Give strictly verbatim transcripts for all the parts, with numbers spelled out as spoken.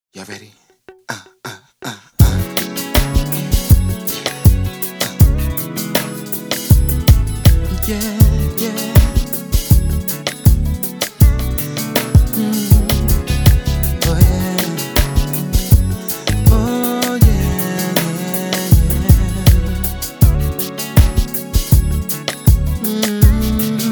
Y'all ready? Yeah, yeah. Mm. Oh yeah. Oh yeah, yeah, yeah. Mm-hmm.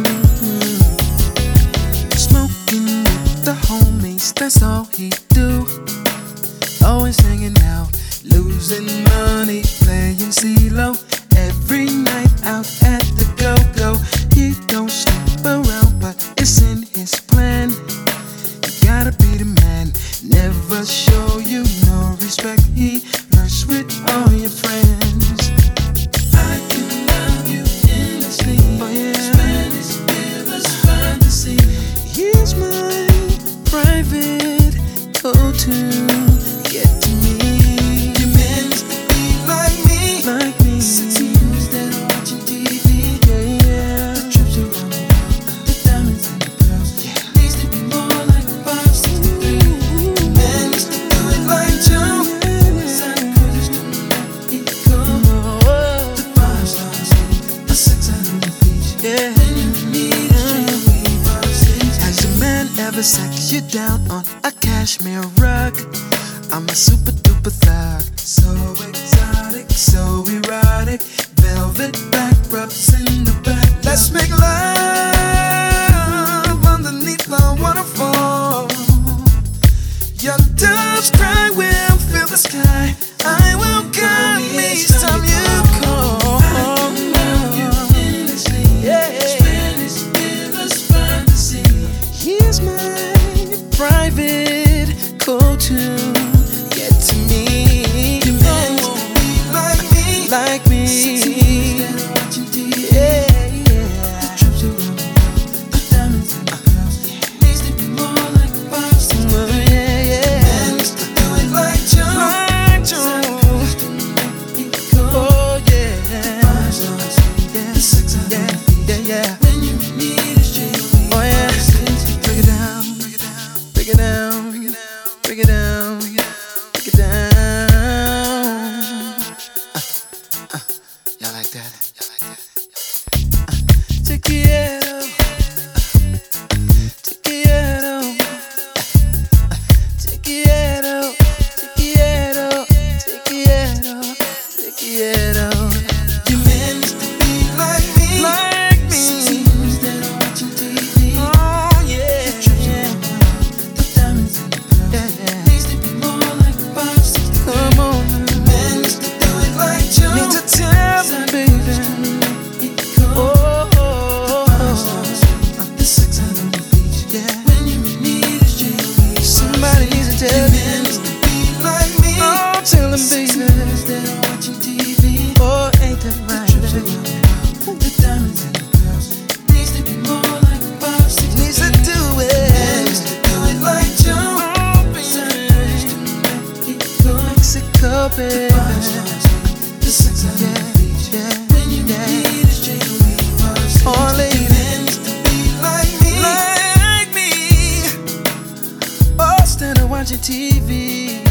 Smoking with the homies, that's all he do. Always hanging out, losing money, playing CeeLo. Every night out at the go-go. He don't sleep around, but it's in his plan. You gotta be the man, never show you no respect. He flirts with all your friends. I can love you endlessly. Oh yeah. Spanish River's fantasy. He's my private go-to. Get to me. Your man used to be like me, like me. Sexy instead of watching T V. Yeah, yeah. The trips around the world, the diamonds and the pearls. Yeah. Needs to be more like five sixty-three. Your man used to do it like Joe. Santa Cruz used to let it go. The five stars, a sex out on the beach. Yeah. When you need a straight five six. Has a man ever sat you down on a cashmere rug? I'm a super duper thug, so exotic, so erotic. Velvet back rubs in the back. Let's make love underneath the waterfall. Young doves cry, will fill the sky. I will come each time you call. Yeah. Spanish River's fantasy. Here's my private go-to. Like me, yeah, yeah. The trips around the world, the diamonds and the pearls. Needs to be more like five, six, oh, yeah, yeah. Man used to do it like Joe, like Joe. Oh yeah, yeah, yeah, yeah, yeah. When you need a straight, oh yeah. Break it down, break it down, break it down, break it down, break it down. Y'all like that? Y'all like that? Uh, te quiero, te quiero, te quiero, te quiero, te quiero, te quiero. Your man used to be like me, like me. Instead of watching T V, oh yeah. The diamonds and the pearls. Yeah, yeah. Needs to be more like five, six. Come on, your man used to do it like Joe. Need to tell. Tell me, like me. Oh, tell him, baby. Instead of watching T V, oh, ain't that right? The diamonds and the pearls. Needs to be more like five, six. Needs to do it. Needs to do it like Joe. Mexico, baby. The sex out on the beach. Yeah, when you need a straight away. Oh, lady. Needs to be like me, like me. Oh, instead of watching T V.